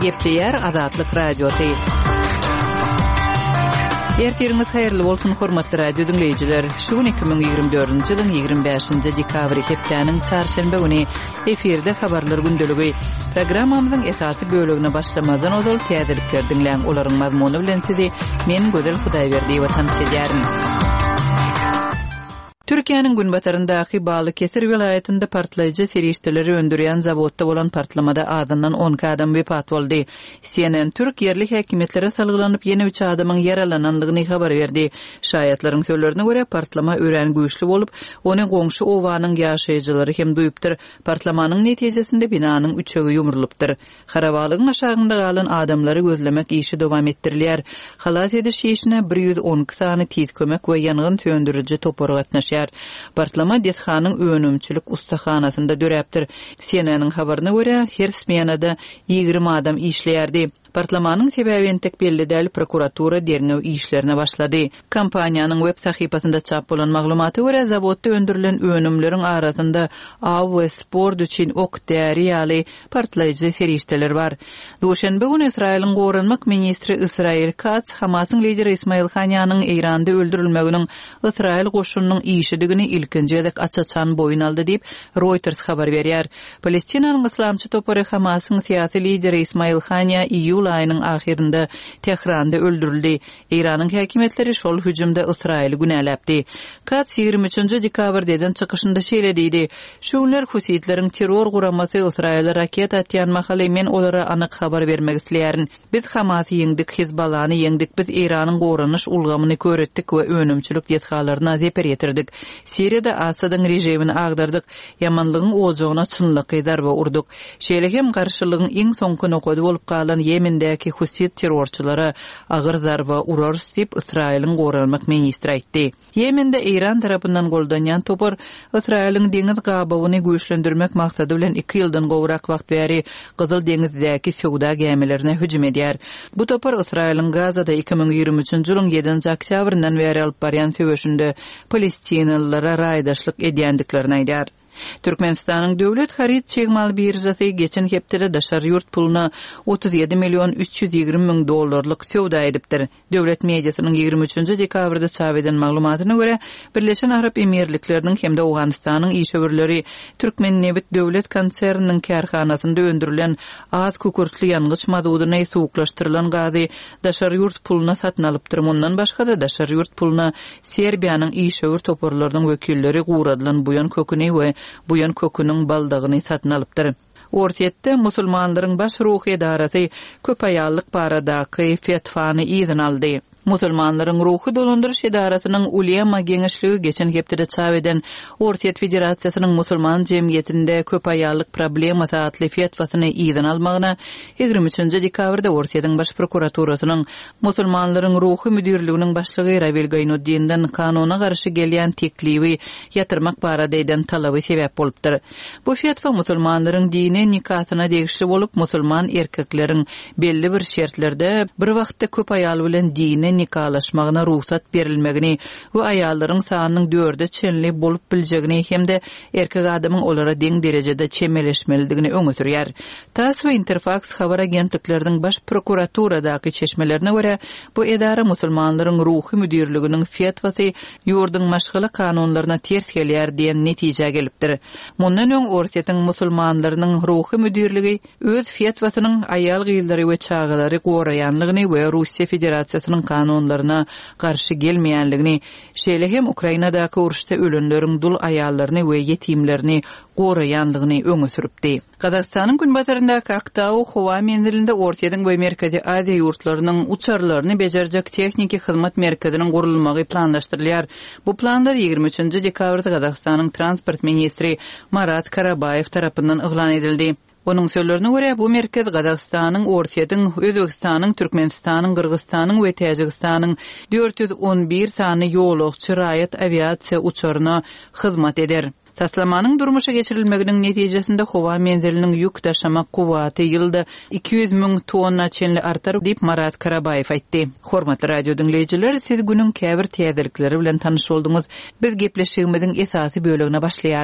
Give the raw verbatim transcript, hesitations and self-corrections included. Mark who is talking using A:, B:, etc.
A: Gepleyer Azatlyk Radiosu. Ertirimiz hayırlı bolsun hormatly radio dinleyijiler. Şu iki bin ýygrimi dördünji ýylyň ýygrimi beşinji dekabry hepdeniň çarşembe güni efirde habarlar gündöligi programmamyzyň esasy bölügine başlamadan ozal täzelikler dinleýän olaryň mazmuny bilen sizi men Gözel Hudaýberdiýewa tanysy edýärim. Türkiýanyň günbataryndaky Balıkesir vilayetinde partlaýjy serişdeleri öndürýän zawodda bolan partlamada azyndan on adam wepat boldy. C N N Türk yerli häkimetlere salgylanyp ýene üç adamyň yaralananlygyny habar berdi. Şaýatlaryň sözlerine görä partlama ören güýçli bolup, ony goňşy owanyň ýaşaýjylary hem duýupdyr. Partlamanyň netijesinde binanyň üçegi ýumrulypdyr. Harabalygyň aşagynda galan adamlary gözlemek işi dowam etdirilýär. Halat ediş işine bir ýüz on sany tiz kömek we ýangyn söndürüji topar gatnaşýar. Partlama Dethanyň önümçilik ustahanasynda döräpdir. C N N'ň habaryna görä, her smenada ýygrimi adam işleýärdi. Partlamanyň sebebi entek belli däl, prokuratura derňew işlerine başlady. Kompaniýanyň web sahypasynda çap bolan maglumaty görä, zawodda öndürilen önümleriň arasynda aw we sport üçin ok däri ýaly partlaýjy serişdeler bar. Duşanbe günü Israýlyň gorunmak ministri Israel Katz Hamasyň lideri Ismail Haniyanyň Eýranda öldürilmeginiň Israel goşunynyň işidigini ilkinji edek açaçan boyun aldy diýip Reuters habar berýär. Palestinaň islamçy topary Hamasyň syýasy lideri Ismail Haniya iyul ayının ahirinde Tehranda öldürüldü. İran'ın häkimetleri şol hüjümde Israil'i günäläpdi. Katz ýygrimi üçinji dekabrden çykyşynda şeýlediydi. Şu günler Husitleriň terror guramasy Israil'e raket atýan mahaly men olara anyk habar bermek isleýärin. Biz Hamasy ýeňdik, Hizbalany ýeňdik, biz İran'yň gorunyş ulgamyny köretdik we önümçilik dethallaryna zeper ýetirdik. Siriýada Asadyň rejimini agdardyk, ýamanlygyň ojagyna çynlyky darba urduk. Şeýle hem garşylygyň iň soňky nokady bolup galan Yemendäki Husit terrorçylara agyr zarba urar diýip Israýlyň gorunmak ministri aýtdy. Yemende İran tarapyndan goldanýan topar Israýlyň deňiz gabawyny güýçlendirmek maksady bilen iki ýyldan gowrak wagt bäri Gyzyl deňizdäki sowda gemilerine hüjüm edýär. Bu topar Israýlyň Gazada iki bin ýygrimi üçinji ýylyň ýedinji oktýabryndan bäri alyp barýan söwüşinde Palestinalylara raýdaşlyk edýändiklerini aýdýar. Türkmenistanyň döwlet harit çegmal birjasy geçen hepde daşar ýurt puluna otuz ýedi milyon üç ýüz ýygrimi miň dollarlyk sowda edipdir. Döwlet mediasynyň ýygrimi üçinji dekabrda çap eden maglumatyna görä, Birleşen Arap Emirliklerining hemde Awganystanyň işgörleri Türkmen Nebit döwlet konsernining karhanasynda öndürilen az kukurtly ýangyç mazudyny suwuklaşdyrylan gazy daşar ýurt puluna satyn alypdyr. Mundan başga da daşar ýurt puluna Serbiýanyň işgör toparlarynyň wekilleri guradylan buýan köküni we buýan köküniň baldygyny satyn alypdyr. Ortiýetde musulmanlaryň baş ruhy edarasy köp aýallyk baradaky fetvany izin aldy. Musulmanlaryň ruhy dolandyrış edarasynyň ulema geňeşligi geçen hepde çap eden Ortiýet Federasiýasynyň musulman jemgyýetinde köp aýallyk problema satly fetwasyny izin almagyna ýygrimi üçinji dekabrda Ortiýetiň baş prokuraturasynyň musulmanlaryň ruhy müdirliginiň başlygy Ravil Gaynuddinden kanuna garşy gelýän teklibi ýatyrmak barada eden talaby sebäp bolupdyr. Bu fetwa musulmanlaryň dini nikahyna degişli bolup, musulman erkekleriň belli bir şertlerde bir wagtda köp aýal bilen dini nikalaşmagyna ruhsat berilmegini we aýallaryň sanynyň dörde çenli bolup biljegini hemde erkek adamyň olara deň derejede çemeleşmelidigini öňe sürýär. TASS we Interfax habar agentliklerining baş prokuraturadaky çeşmelerine görä, bu edara musulmanlaryň ruhy müdirliginiň fetwasy ýurduň maşgala kanunlaryna ters gelýär diýen netije gelipdir. Mundan öň Ortiýetiň musulmanlarynyň ruhy müdirligi öz fetwasynyň aýal gyýlary we çağalary goraýanlygyny we Russiýa Federasiýasynyň kanunlaryna garşy gelmeýänligini, şeýle hem Ukrainadaky uruşda ölenleriň dul aýallaryny we yetimlerini goraýanlygyny öňe süripdi. Kazakstanyň günbataryndaky Aktau howa menzilinde Ortiýetiň we Merkezi Aziýa ýurtlarynyň uçarlaryny bejerjek texniki hyzmat merkeziniň gurulmagy planlaşdyrylýar. Bu planlar ýygrimi üçinji dekabrda Kazakstanyň transport ministri Marat Karabayev tarapyndan eglan edildi. Onun sözlerine görä, bu merkez Kazakstanyň, Ortiýetiň, Özbekistanyň, Türkmenistanyň, Kyrgyzstanyň we Täjikistanyň dört yüz on bir sany ýolagçy raýat aviasiýa uçaryna hyzmat eder. Taslamanyň durmuşa geçirilmeginiň netijesinde howa menziliniň ýük taşıma kuwaty ýylda iki yüz miň tonna çenli artar diýip Marat Karabayev aýtdy. Hormatly radio dinleýijiler, siz günüň käbir täzelikleri bilen tanyş boldyňyz. Biz gepleşigimiziň esasy bölegine başlaýar.